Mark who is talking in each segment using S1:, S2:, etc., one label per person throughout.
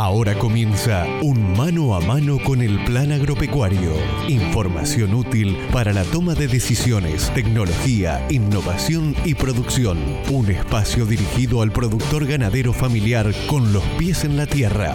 S1: Ahora comienza un mano a mano con el Plan Agropecuario. Información útil para la toma de decisiones, tecnología, innovación y producción. Un espacio dirigido al productor ganadero familiar con los pies en la tierra.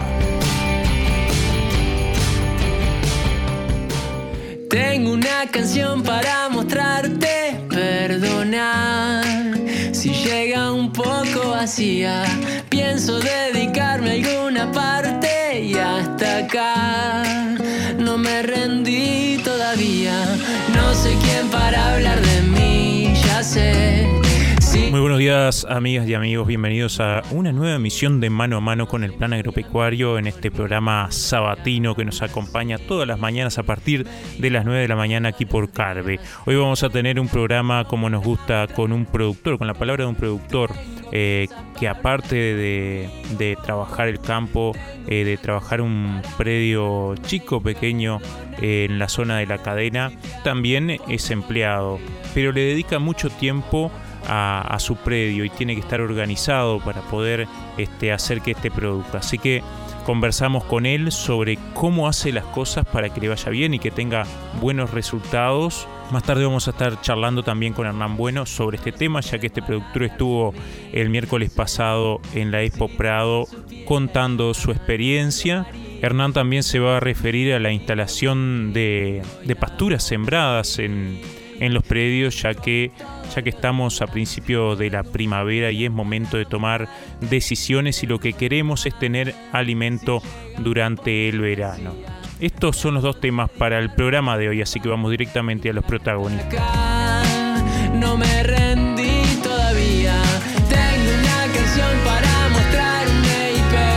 S2: Tengo una canción para mostrarte, perdonar si llega un poco vacía. Pienso dedicarme a alguna parte y hasta acá no me rendí todavía. No sé quién para hablar de mí, ya sé.
S3: Muy buenos días, amigas y amigos, bienvenidos a una nueva emisión de Mano a Mano con el Plan Agropecuario en este programa sabatino que nos acompaña todas las mañanas a partir de las 9 de la mañana aquí por Carve. Hoy vamos a tener un programa como nos gusta con un productor, con la palabra de un productor que aparte de trabajar el campo, de trabajar un predio chico, pequeño en la zona de la cadena, también es empleado, pero le dedica mucho tiempo a su predio y tiene que estar organizado para poder hacer que produzca. Así que conversamos con él sobre cómo hace las cosas para que le vaya bien y que tenga buenos resultados. Más tarde vamos a estar charlando también con Hernán Bueno sobre este tema, ya que este productor estuvo el miércoles pasado en la Expo Prado contando su experiencia. Hernán también se va a referir a la instalación de pasturas sembradas en los predios, ya que estamos a principios de la primavera y es momento de tomar decisiones y lo que queremos es tener alimento durante el verano. Estos son los dos temas para el programa de hoy, así que vamos directamente a los protagonistas.
S2: No me rendí todavía. Tengo una canción para mostrarme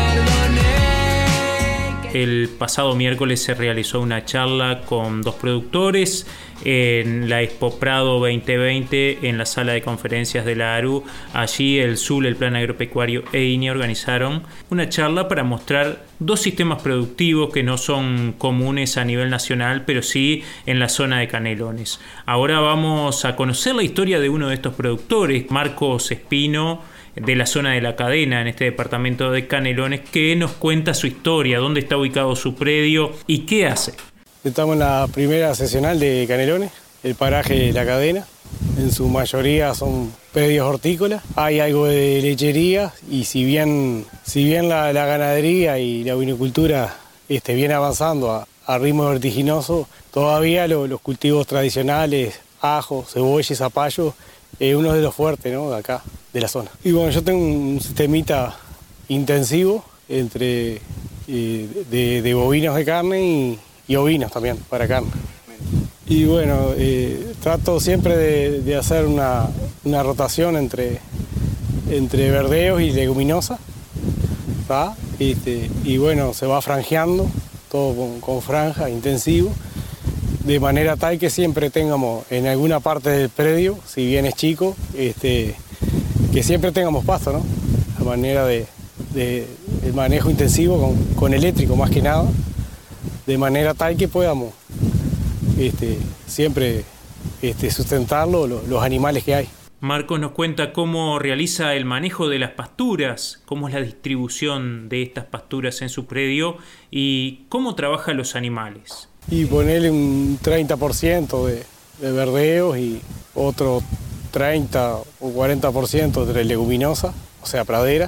S2: y perdoné.
S3: El pasado miércoles se realizó una charla con dos productores en la Expo Prado 2020 en la sala de conferencias de la ARU. Allí el SUL, el Plan Agropecuario e INEA organizaron una charla para mostrar dos sistemas productivos que no son comunes a nivel nacional, pero sí en la zona de Canelones. Ahora vamos a conocer la historia de uno de estos productores, Marcos Espino, de la zona de la cadena en este departamento de Canelones, que nos cuenta su historia, dónde está ubicado su predio y qué hace.
S4: Estamos en la primera seccional de Canelones, el paraje de la cadena. En su mayoría son predios hortícolas. Hay algo de lechería y si bien la ganadería y la vinicultura viene avanzando a ritmo vertiginoso, todavía los cultivos tradicionales, ajo, cebolla y zapallo, es uno de los fuertes, ¿no?, de acá, de la zona. Y bueno, yo tengo un sistemita intensivo entre de bovinos de carne y ovinos también, para carne. Y bueno, trato siempre de hacer una rotación entre verdeos y leguminosas, ¿tá? Y bueno, se va franjeando, todo con franja, intensivo, de manera tal que siempre tengamos en alguna parte del predio, si bien es chico, que siempre tengamos pasto, ¿no? La manera de el manejo intensivo con eléctrico más que nada, de manera tal que podamos siempre sustentarlo, los animales que hay.
S3: Marcos nos cuenta cómo realiza el manejo de las pasturas, cómo es la distribución de estas pasturas en su predio y cómo trabaja los animales.
S4: Y ponerle un 30% de verdeos y otro 30 o 40% de leguminosa, o sea, pradera,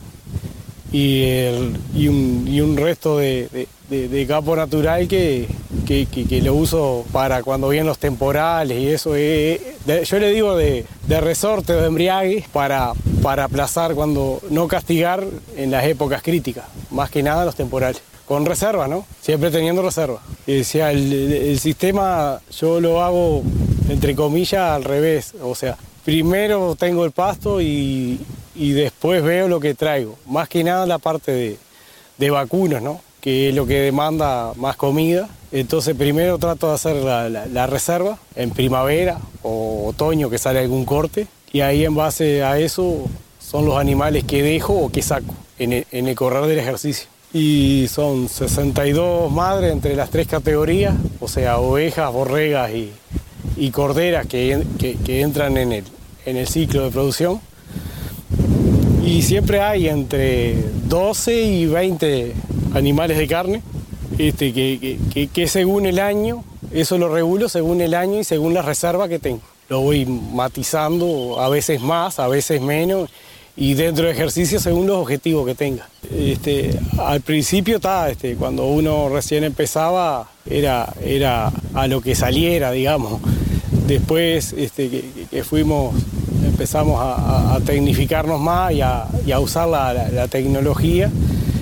S4: y un resto de campo natural que lo uso para cuando vienen los temporales y eso. Yo le digo de resorte o de embriague para aplazar, no castigar en las épocas críticas, más que nada los temporales. Con reserva, ¿no? Siempre teniendo reserva. Decía, el sistema yo lo hago, entre comillas, al revés. O sea, primero tengo el pasto y después veo lo que traigo. Más que nada la parte de vacunos, ¿no?, que es lo que demanda más comida. Entonces primero trato de hacer la reserva en primavera o otoño que sale algún corte. Y ahí en base a eso son los animales que dejo o que saco en el correr del ejercicio. Y son 62 madres entre las tres categorías, o sea, ovejas, borregas y corderas que entran en el ciclo de producción. Y siempre hay entre 12 y 20 animales de carne, que según el año, eso lo regulo según el año y según la reserva que tengo. Lo voy matizando, a veces más, a veces menos, y dentro del ejercicio según los objetivos que tenga. Al principio, cuando uno recién empezaba, era a lo que saliera, digamos. Después que empezamos a tecnificarnos más y a usar la tecnología.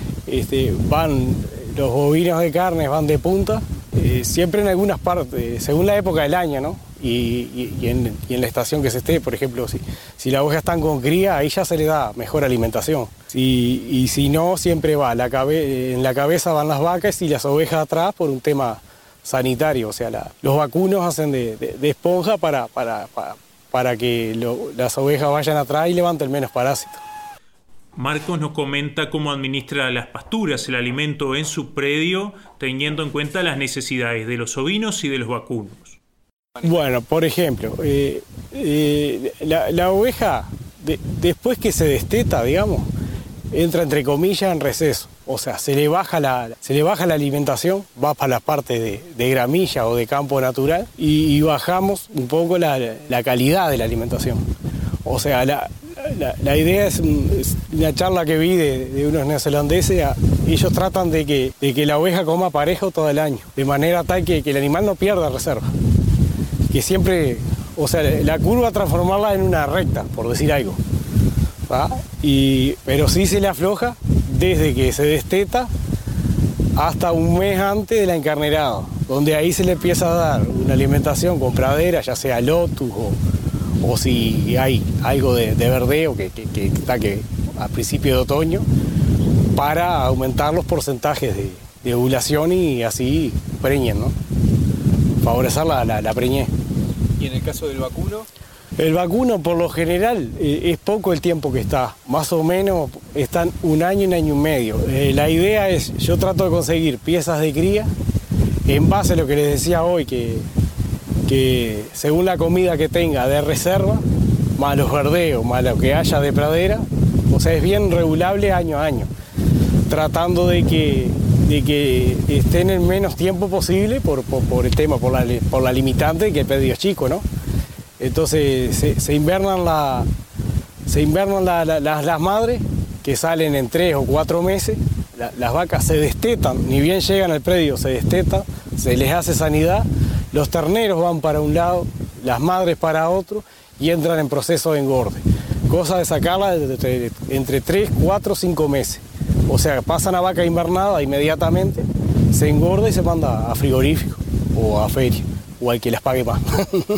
S4: Los bovinos de carne van de punta, siempre en algunas partes, según la época del año, ¿no? Y en la estación que se esté. Por ejemplo, si las ovejas están con cría, ahí ya se le da mejor alimentación. Y si no, siempre en la cabeza van las vacas y las ovejas atrás por un tema sanitario. O sea, los vacunos hacen de esponja para que las ovejas vayan atrás y levanten menos parásitos.
S3: Marcos nos comenta cómo administra las pasturas, el alimento en su predio, teniendo en cuenta las necesidades de los ovinos y de los vacunos.
S4: Bueno, por ejemplo, la oveja, después que se desteta, digamos, entra entre comillas en receso. O sea, se le baja la alimentación, va para la parte de gramilla o de campo natural y bajamos un poco la calidad de la alimentación. O sea, la idea es una charla que vi de unos neozelandeses. Ellos tratan de que la oveja coma parejo todo el año, de manera tal que el animal no pierda reserva. Que siempre, o sea, la curva transformarla en una recta, por decir algo. Pero sí se le afloja desde que se desteta hasta un mes antes de la encarnerada, donde ahí se le empieza a dar una alimentación con pradera, ya sea lotus o si hay algo de verdeo que está a principio de otoño, para aumentar los porcentajes de ovulación y así preñen, ¿no? Favorecer la preñez.
S5: ¿Y en el caso del vacuno?
S4: El vacuno, por lo general, es poco el tiempo que está. Más o menos están un año y medio. La idea es, yo trato de conseguir piezas de cría en base a lo que les decía hoy, que según la comida que tenga de reserva, más los verdeos, más lo que haya de pradera, o sea, es bien regulable año a año, tratando de que estén el menos tiempo posible por el tema, por la limitante que el predio es chico, ¿no? Entonces se invernan las madres, que salen en 3 o 4 meses. Las vacas se destetan, ni bien llegan al predio, se destetan, se les hace sanidad. Los terneros van para un lado, las madres para otro, y entran en proceso de engorde. Cosa de sacarla entre 3, 4, 5 meses. O sea, pasan a vaca invernada inmediatamente, se engorda y se manda a frigorífico o a feria, o al que las pague más.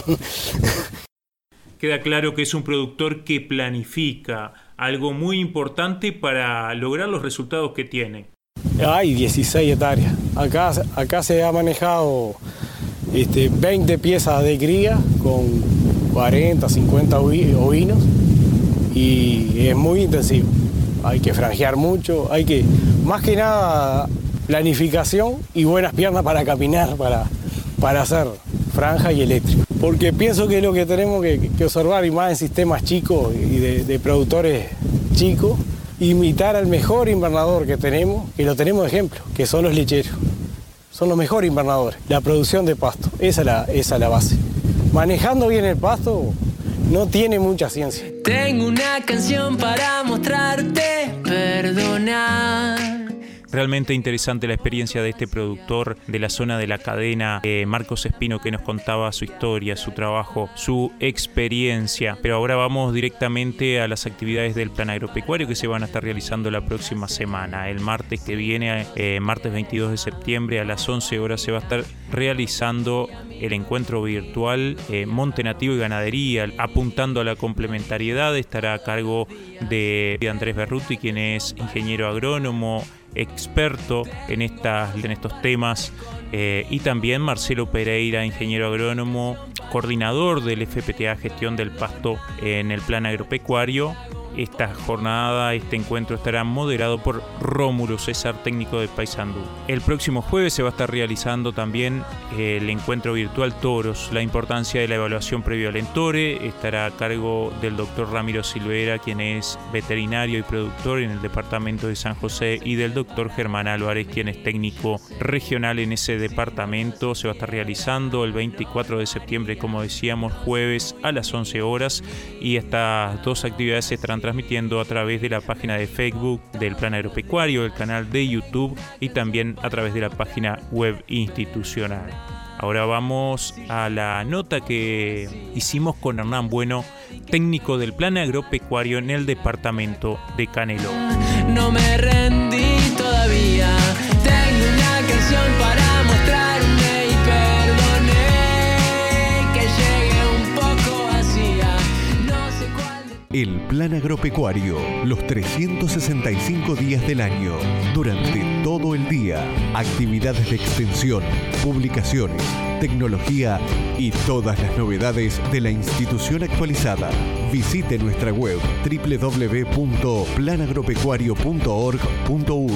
S3: Queda claro que es un productor que planifica, algo muy importante para lograr los resultados que tiene.
S4: Hay 16 hectáreas. Acá se ha manejado 20 piezas de cría con 40, 50 ovinos y es muy intensivo. Hay que franjear mucho, más que nada, planificación y buenas piernas para caminar, para hacer franja y eléctrico. Porque pienso que es lo que tenemos que observar, y más en sistemas chicos y de productores chicos, imitar al mejor invernador que tenemos, que lo tenemos de ejemplo, que son los lecheros. Son los mejores invernadores, la producción de pasto, esa es la base. Manejando bien el pasto no tiene mucha ciencia.
S2: Tengo una canción para mostrarte, perdonar.
S3: Realmente interesante la experiencia de este productor de la zona de la cadena, Marcos Espino, que nos contaba su historia, su trabajo, su experiencia. Pero ahora vamos directamente a las actividades del plan agropecuario que se van a estar realizando la próxima semana. El martes que viene, martes 22 de septiembre a las 11 horas, se va a estar realizando el encuentro virtual Monte Nativo y Ganadería, apuntando a la complementariedad. Estará a cargo de Andrés Berruti, quien es ingeniero agrónomo, experto en estos temas, y también Marcelo Pereira, ingeniero agrónomo, coordinador del FPTA Gestión del Pasto en el plan agropecuario, esta jornada, este encuentro estará moderado por Rómulo César, técnico de Paysandú. El próximo jueves se va a estar realizando también el encuentro virtual Toros. La importancia de la evaluación previo al entore estará a cargo del doctor Ramiro Silvera, quien es veterinario y productor en el departamento de San José, y del doctor Germán Álvarez, quien es técnico regional en ese departamento. Se va a estar realizando el 24 de septiembre, como decíamos, jueves a las 11 horas, y estas dos actividades se estarán transmitiendo a través de la página de Facebook del Plan Agropecuario, el canal de YouTube y también a través de la página web institucional. Ahora vamos a la nota que hicimos con Hernán Bueno, técnico del Plan Agropecuario en el departamento de Canelones.
S2: No me rendí todavía, tengo una canción para mostrarme y perdoné que llegue un poco vacía, no sé cuál.
S1: El Plan Agropecuario, los 365 días del año, durante todo el día, actividades de extensión, publicaciones, tecnología y todas las novedades de la institución actualizada. Visite nuestra web www.planagropecuario.org.uy.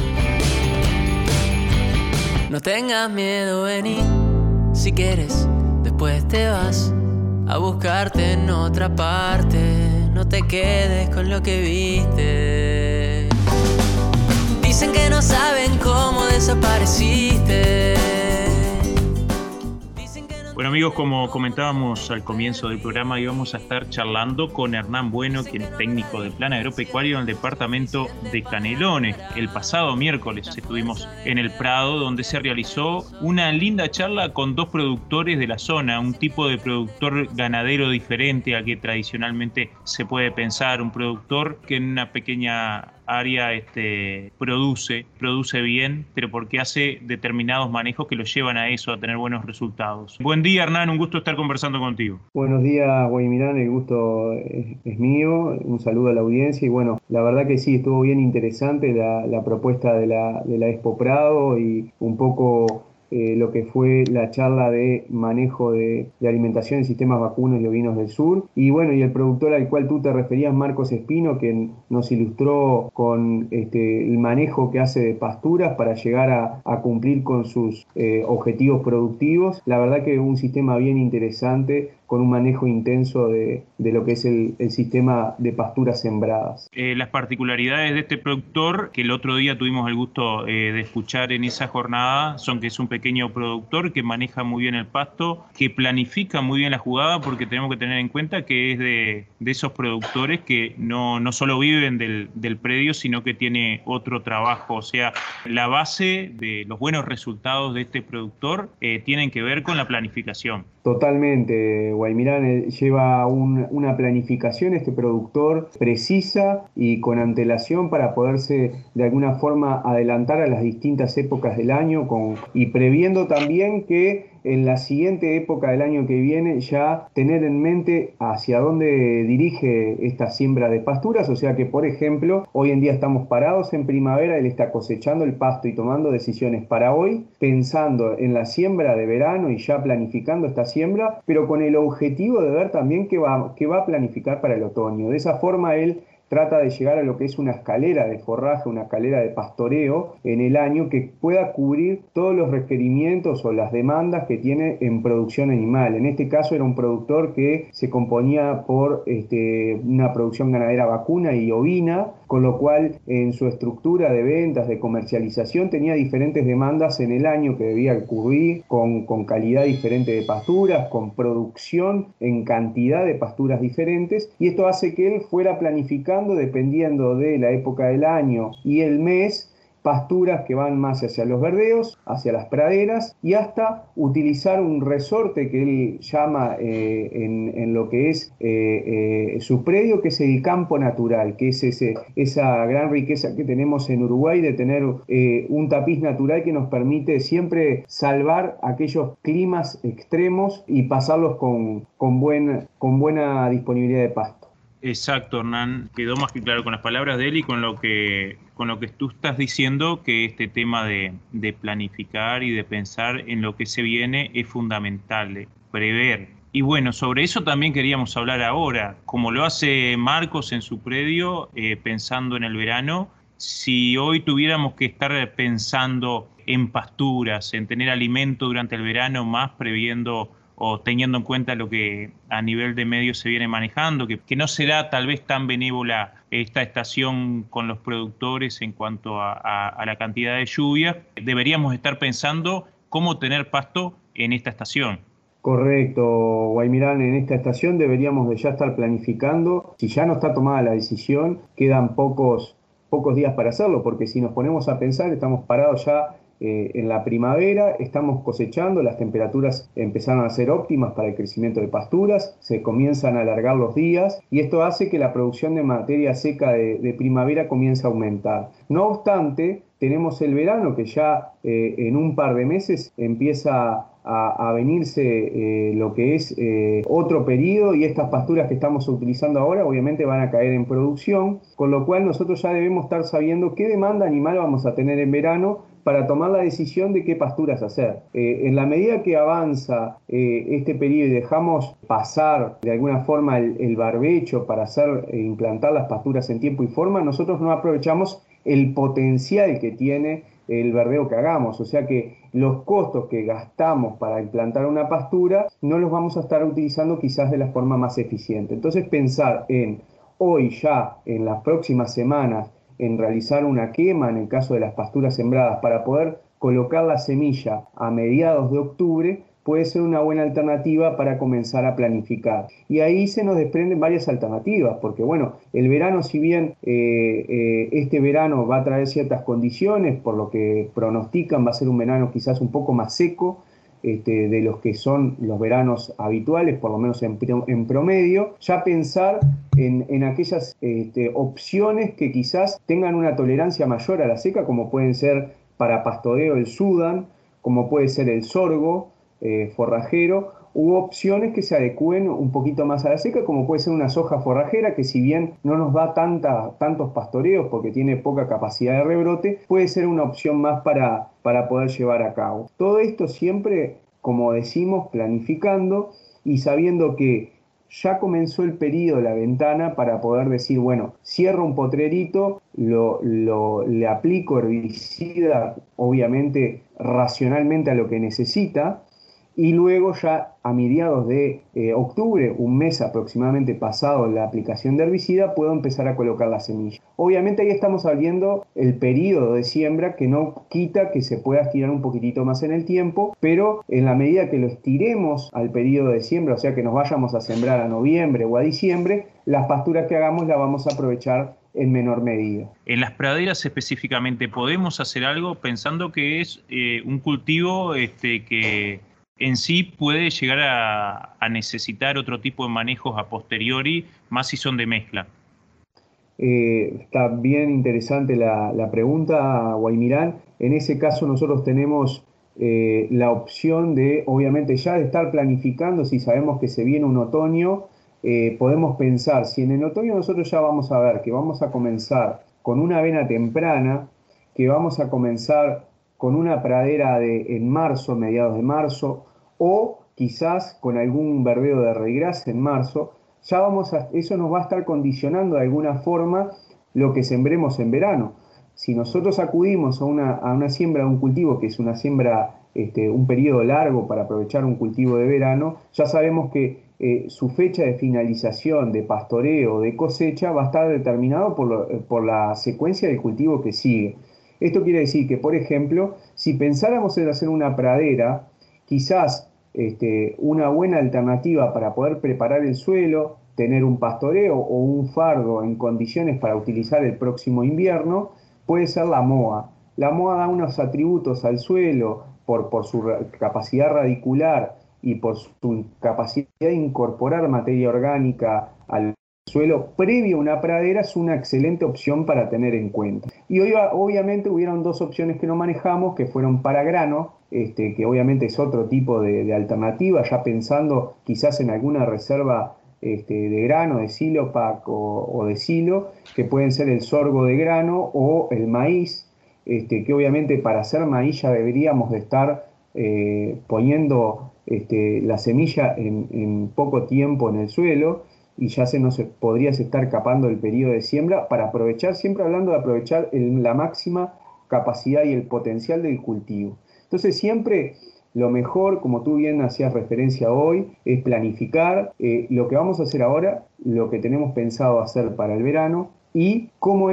S2: No tengas miedo, vení, si quieres, después te vas a buscarte en otra parte. No te quedes con lo que viste. Dicen que no saben cómo desapareciste.
S3: Bueno, amigos, como comentábamos al comienzo del programa, íbamos a estar charlando con Hernán Bueno, quien es técnico del Plan Agropecuario en el departamento de Canelones. El pasado miércoles estuvimos en el Prado, donde se realizó una linda charla con dos productores de la zona, un tipo de productor ganadero diferente al que tradicionalmente se puede pensar, un productor que en una pequeña área produce bien, pero porque hace determinados manejos que lo llevan a eso, a tener buenos resultados. Buen día, Hernán, un gusto estar conversando contigo.
S6: Buenos días, Guaymirán, el gusto es mío, un saludo a la audiencia y bueno, la verdad que sí, estuvo bien interesante la propuesta de la Expo Prado y un poco lo que fue la charla de manejo de alimentación en sistemas vacunos y ovinos del sur. Y bueno, y el productor al cual tú te referías, Marcos Espino, que nos ilustró con el manejo que hace de pasturas para llegar a cumplir con sus objetivos productivos. La verdad que un sistema bien interesante, con un manejo intenso de lo que es el sistema de pasturas sembradas.
S3: Las particularidades de este productor, que el otro día tuvimos el gusto de escuchar en esa jornada, son que es un pequeño productor que maneja muy bien el pasto, que planifica muy bien la jugada, porque tenemos que tener en cuenta que es de esos productores que no solo viven del predio, sino que tiene otro trabajo. O sea, la base de los buenos resultados de este productor tienen que ver con la planificación.
S6: Totalmente, Guaymirán, lleva una planificación este productor precisa y con antelación para poderse de alguna forma adelantar a las distintas épocas del año y previendo también que en la siguiente época del año que viene ya tener en mente hacia dónde dirige esta siembra de pasturas. O sea que, por ejemplo, hoy en día estamos parados en primavera, él está cosechando el pasto y tomando decisiones para hoy, pensando en la siembra de verano y ya planificando esta siembra, pero con el objetivo de ver también qué va a planificar para el otoño. De esa forma él trata de llegar a lo que es una escalera de forraje, una escalera de pastoreo en el año que pueda cubrir todos los requerimientos o las demandas que tiene en producción animal. En este caso era un productor que se componía por una producción ganadera vacuna y ovina, con lo cual en su estructura de ventas, de comercialización, tenía diferentes demandas en el año que debía cubrir, con calidad diferente de pasturas, con producción en cantidad de pasturas diferentes, y esto hace que él fuera planificando dependiendo de la época del año y el mes, pasturas que van más hacia los verdeos, hacia las praderas y hasta utilizar un resorte que él llama en lo que es su predio, que es el campo natural, que es esa gran riqueza que tenemos en Uruguay de tener un tapiz natural que nos permite siempre salvar aquellos climas extremos y pasarlos con buena disponibilidad de pasto.
S3: Exacto, Hernán, quedó más que claro con las palabras de él y con lo que tú estás diciendo, que este tema de planificar y de pensar en lo que se viene es fundamental, prever Y bueno, sobre eso también queríamos hablar ahora, como lo hace Marcos en su predio, pensando en el verano. Si hoy tuviéramos que estar pensando en pasturas, en tener alimento durante el verano, más previendo o teniendo en cuenta lo que a nivel de medios se viene manejando, que no será tal vez tan benévola esta estación con los productores en cuanto a la cantidad de lluvia, deberíamos estar pensando cómo tener pasto en esta estación.
S6: Correcto, Guaymirán, en esta estación deberíamos de ya estar planificando. Si ya no está tomada la decisión, quedan pocos días para hacerlo, porque si nos ponemos a pensar, estamos parados ya en la primavera, estamos cosechando, las temperaturas empezaron a ser óptimas para el crecimiento de pasturas, se comienzan a alargar los días y esto hace que la producción de materia seca de primavera comience a aumentar. No obstante, tenemos el verano que ya en un par de meses empieza a venirse lo que es otro periodo, y estas pasturas que estamos utilizando ahora obviamente van a caer en producción, con lo cual nosotros ya debemos estar sabiendo qué demanda animal vamos a tener en verano para tomar la decisión de qué pasturas hacer. En la medida que avanza este periodo y dejamos pasar de alguna forma el barbecho para implantar las pasturas en tiempo y forma, nosotros no aprovechamos el potencial que tiene el verdeo que hagamos, o sea que los costos que gastamos para implantar una pastura no los vamos a estar utilizando quizás de la forma más eficiente. Entonces pensar en hoy ya, en las próximas semanas, en realizar una quema en el caso de las pasturas sembradas para poder colocar la semilla a mediados de octubre puede ser una buena alternativa para comenzar a planificar. Y ahí se nos desprenden varias alternativas, porque bueno, el verano, si bien este verano va a traer ciertas condiciones, por lo que pronostican va a ser un verano quizás un poco más seco, de los que son los veranos habituales, por lo menos en promedio, ya pensar en aquellas opciones que quizás tengan una tolerancia mayor a la seca, como pueden ser para pastoreo el sudán, como puede ser el sorgo forrajero, u opciones que se adecúen un poquito más a la seca, como puede ser una soja forrajera, que si bien no nos da tantos pastoreos porque tiene poca capacidad de rebrote, puede ser una opción más para poder llevar a cabo. Todo esto siempre, como decimos, planificando y sabiendo que ya comenzó el periodo, la ventana, para poder decir, bueno, cierro un potrerito, le aplico herbicida, obviamente racionalmente a lo que necesita, y luego ya a mediados de octubre, un mes aproximadamente pasado la aplicación de herbicida, puedo empezar a colocar la semilla. Obviamente ahí estamos abriendo el periodo de siembra, que no quita que se pueda estirar un poquitito más en el tiempo, pero en la medida que lo estiremos al periodo de siembra, o sea que nos vayamos a sembrar a noviembre o a diciembre, las pasturas que hagamos las vamos a aprovechar en menor medida.
S3: En las praderas específicamente, ¿podemos hacer algo pensando que es un cultivo que en sí puede llegar a necesitar otro tipo de manejos a posteriori, más si son de mezcla?
S6: Está bien interesante la pregunta, Guaymirán. En ese caso nosotros tenemos la opción de, obviamente, ya de estar planificando. Si sabemos que se viene un otoño, podemos pensar, si en el otoño nosotros ya vamos a ver que vamos a comenzar con una avena temprana, que vamos a comenzar con una pradera en marzo, mediados de marzo, o quizás con algún verdeo de regras en marzo, eso nos va a estar condicionando de alguna forma lo que sembremos en verano. Si nosotros acudimos a una siembra de un cultivo, que es una siembra, un periodo largo para aprovechar un cultivo de verano, ya sabemos que su fecha de finalización, de pastoreo, de cosecha, va a estar determinado por la secuencia del cultivo que sigue. Esto quiere decir que, por ejemplo, si pensáramos en hacer una pradera, quizás una buena alternativa para poder preparar el suelo, tener un pastoreo o un fardo en condiciones para utilizar el próximo invierno, puede ser la moa. La moa da unos atributos al suelo por su capacidad radicular y por su capacidad de incorporar materia orgánica al suelo previo a una pradera. Es una excelente opción para tener en cuenta. Y hoy obviamente hubieron dos opciones que no manejamos, que fueron para grano, que obviamente es otro tipo de alternativa, ya pensando quizás en alguna reserva de grano, de silopac o de silo, que pueden ser el sorgo de grano o el maíz, que obviamente para hacer maíz ya deberíamos de estar poniendo la semilla en poco tiempo en el suelo y ya podrías estar capando el periodo de siembra para aprovechar, siempre hablando de aprovechar la máxima capacidad y el potencial del cultivo. Entonces siempre lo mejor, como tú bien hacías referencia hoy, es planificar lo que vamos a hacer ahora, lo que tenemos pensado hacer para el verano y cómo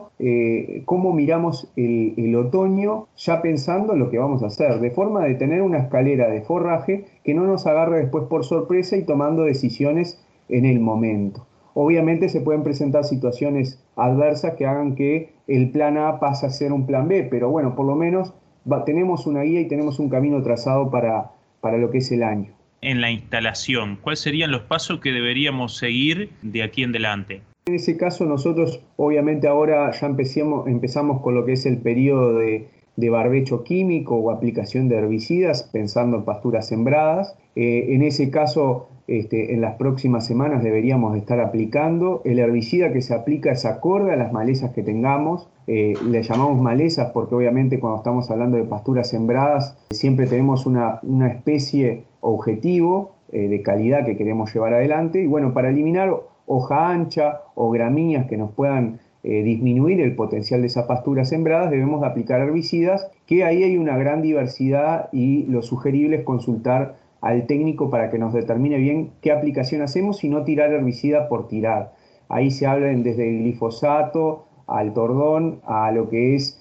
S6: miramos el otoño ya pensando en lo que vamos a hacer, de forma de tener una escalera de forraje que no nos agarre después por sorpresa y tomando decisiones en el momento. Obviamente se pueden presentar situaciones adversas que hagan que el plan A pase a ser un plan B, pero bueno, por lo menos tenemos una guía y tenemos un camino trazado para lo que es el año.
S3: En la instalación, ¿cuáles serían los pasos que deberíamos seguir de aquí en adelante?
S6: En ese caso nosotros obviamente ahora ya empezamos con lo que es el periodo de barbecho químico o aplicación de herbicidas, pensando en pasturas sembradas. En ese caso, en las próximas semanas deberíamos estar aplicando. El herbicida que se aplica es acorde a las malezas que tengamos. Le llamamos malezas porque obviamente cuando estamos hablando de pasturas sembradas siempre tenemos una especie objetivo de calidad que queremos llevar adelante. Y bueno, para eliminar hoja ancha o gramíneas que nos puedan disminuir el potencial de esas pasturas sembradas, debemos aplicar herbicidas, que ahí hay una gran diversidad y lo sugerible es consultar al técnico para que nos determine bien qué aplicación hacemos y no tirar herbicida por tirar. Ahí se hablan desde el glifosato al tordón, a lo que es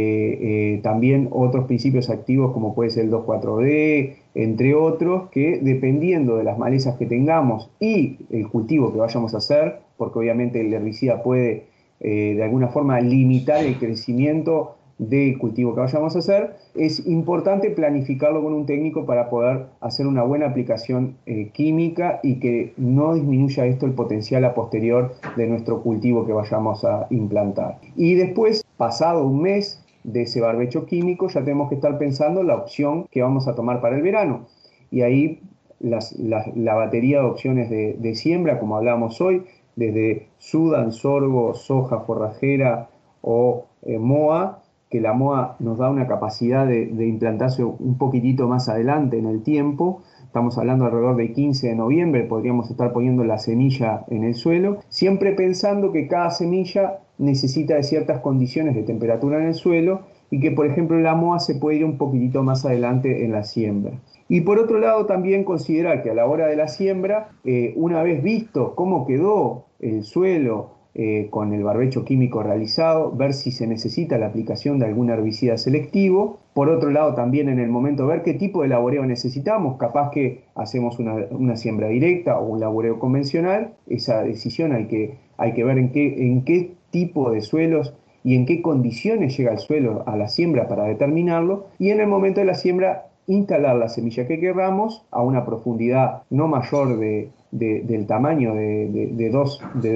S6: también otros principios activos como puede ser el 2,4-D, entre otros, que dependiendo de las malezas que tengamos y el cultivo que vayamos a hacer, porque obviamente el herbicida puede de alguna forma limitar el crecimiento del cultivo que vayamos a hacer, es importante planificarlo con un técnico para poder hacer una buena aplicación química y que no disminuya esto el potencial a posterior de nuestro cultivo que vayamos a implantar. Y después, pasado un mes de ese barbecho químico, ya tenemos que estar pensando en la opción que vamos a tomar para el verano. Y ahí la batería de opciones de siembra, como hablábamos hoy, desde Sudan, sorgo, soja forrajera o moa, que la moa nos da una capacidad de implantarse un poquitito más adelante en el tiempo. Estamos hablando alrededor del 15 de noviembre, podríamos estar poniendo la semilla en el suelo, siempre pensando que cada semilla necesita de ciertas condiciones de temperatura en el suelo y que, por ejemplo, la moa se puede ir un poquitito más adelante en la siembra. Y por otro lado también considerar que a la hora de la siembra, una vez visto cómo quedó el suelo con el barbecho químico realizado, ver si se necesita la aplicación de algún herbicida selectivo. Por otro lado también en el momento ver qué tipo de laboreo necesitamos, capaz que hacemos una siembra directa o un laboreo convencional. Esa decisión hay que ver en qué tipo de suelos y en qué condiciones llega el suelo a la siembra para determinarlo, y en el momento de la siembra instalar la semilla que queramos a una profundidad no mayor del tamaño de dos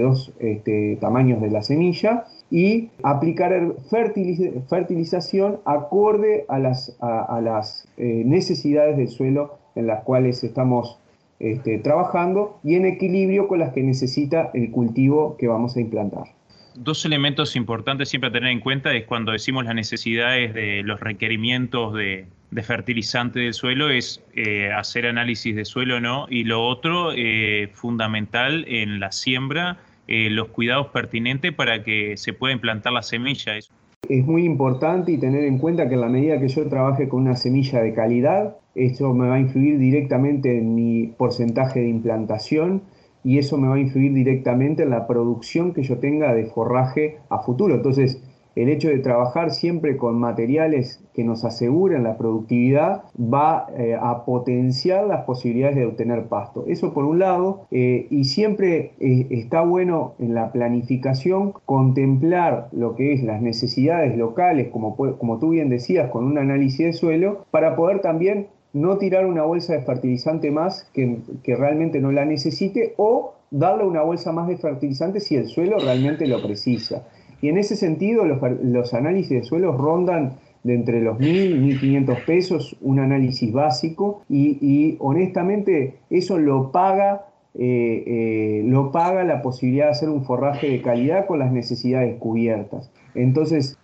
S6: tamaños de la semilla y aplicar fertilización acorde a las necesidades del suelo en las cuales estamos trabajando y en equilibrio con las que necesita el cultivo que vamos a implantar.
S3: Dos elementos importantes siempre a tener en cuenta es cuando decimos las necesidades de los requerimientos de fertilizante del suelo, es hacer análisis de suelo o no, y lo otro, fundamental en la siembra, los cuidados pertinentes para que se pueda implantar la semilla.
S6: Es muy importante y tener en cuenta que en la medida que yo trabaje con una semilla de calidad, esto me va a influir directamente en mi porcentaje de implantación, y eso me va a influir directamente en la producción que yo tenga de forraje a futuro. Entonces, el hecho de trabajar siempre con materiales que nos aseguren la productividad va a potenciar las posibilidades de obtener pasto. Eso por un lado, y siempre está bueno en la planificación contemplar lo que es las necesidades locales, como tú bien decías, con un análisis de suelo, para poder también no tirar una bolsa de fertilizante más que realmente no la necesite, o darle una bolsa más de fertilizante si el suelo realmente lo precisa. Y en ese sentido los análisis de suelos rondan de entre los 1.000 y 1.500 pesos, un análisis básico, y honestamente eso lo paga lo paga la posibilidad de hacer un forraje de calidad con las necesidades cubiertas. Entonces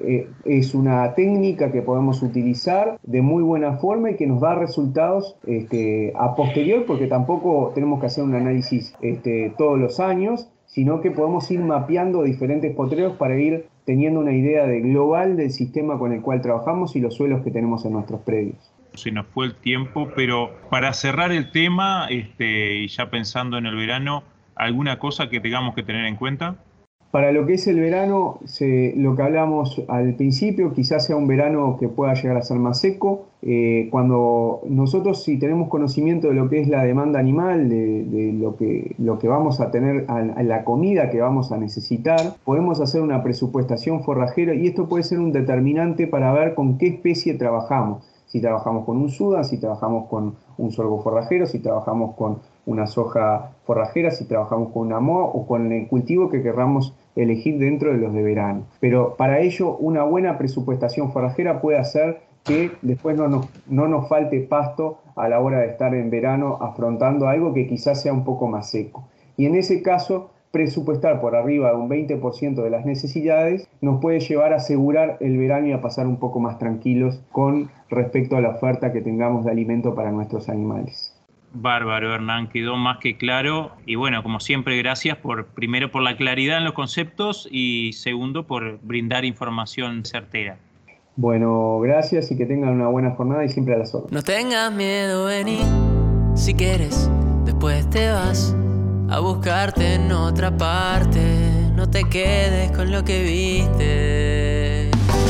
S6: es una técnica que podemos utilizar de muy buena forma y que nos da resultados a posterior, porque tampoco tenemos que hacer un análisis todos los años, sino que podemos ir mapeando diferentes potreros para ir teniendo una idea global del sistema con el cual trabajamos y los suelos que tenemos en nuestros predios.
S3: Se nos fue el tiempo, pero para cerrar el tema, y ya pensando en el verano, ¿alguna cosa que tengamos que tener en cuenta?
S6: Para lo que es el verano, lo que hablamos al principio, quizás sea un verano que pueda llegar a ser más seco. Cuando nosotros, si tenemos conocimiento de lo que es la demanda animal, de lo que vamos a tener, a la comida que vamos a necesitar, podemos hacer una presupuestación forrajera y esto puede ser un determinante para ver con qué especie trabajamos. Si trabajamos con un sudan, si trabajamos con un sorgo forrajero, si trabajamos con una soja forrajera, si trabajamos con una moa o con el cultivo que querramos elegir dentro de los de verano. Pero para ello una buena presupuestación forrajera puede hacer que después no nos falte pasto a la hora de estar en verano afrontando algo que quizás sea un poco más seco. Y en ese caso, presupuestar por arriba de un 20% de las necesidades nos puede llevar a asegurar el verano y a pasar un poco más tranquilos con respecto a la oferta que tengamos de alimento para nuestros animales.
S3: Bárbaro, Hernán, quedó más que claro. Y bueno, como siempre, gracias primero por la claridad en los conceptos y segundo por brindar información certera.
S6: Bueno, gracias y que tengan una buena jornada y siempre a las órdenes.
S2: No tengas miedo, vení, si quieres, después te vas a buscarte en otra parte. No te quedes con lo que viste.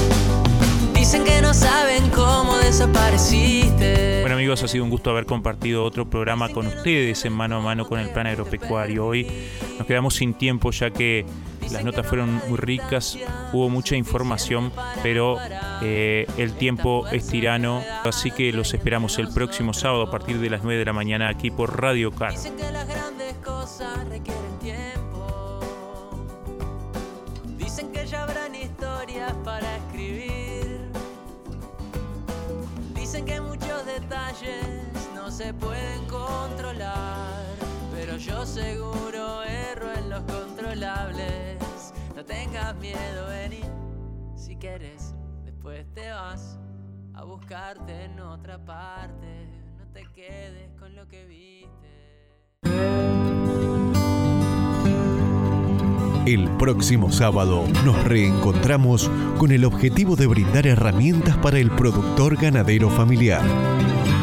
S2: Dicen que no saben cómo desapareciste.
S3: Bueno, amigos, ha sido un gusto haber compartido otro programa con ustedes en Mano a Mano con el Plan Agropecuario. Hoy nos quedamos sin tiempo ya que las notas fueron muy ricas, hubo mucha información, pero el tiempo es tirano, así que los esperamos el próximo sábado a partir de las 9 de la mañana aquí por Radio Car.
S2: Dicen que las grandes cosas requieren tiempo. Dicen que ya habrán historias para escribir. Dicen que muchos detalles no se pueden controlar, pero yo seguro erro en los controlables. No tengas miedo, vení, si quieres, después te vas a buscarte en otra parte. No te quedes con lo que viste.
S1: El próximo sábado nos reencontramos con el objetivo de brindar herramientas para el productor ganadero familiar.